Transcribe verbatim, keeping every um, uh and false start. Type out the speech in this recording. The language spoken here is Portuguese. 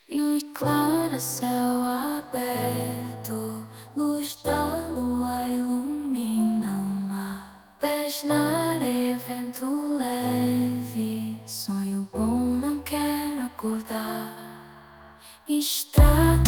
E claro, céu aberto, luz da lua ilumina o mar. Pés na areia, vento leve, sonho bom, não quero acordar. Estrada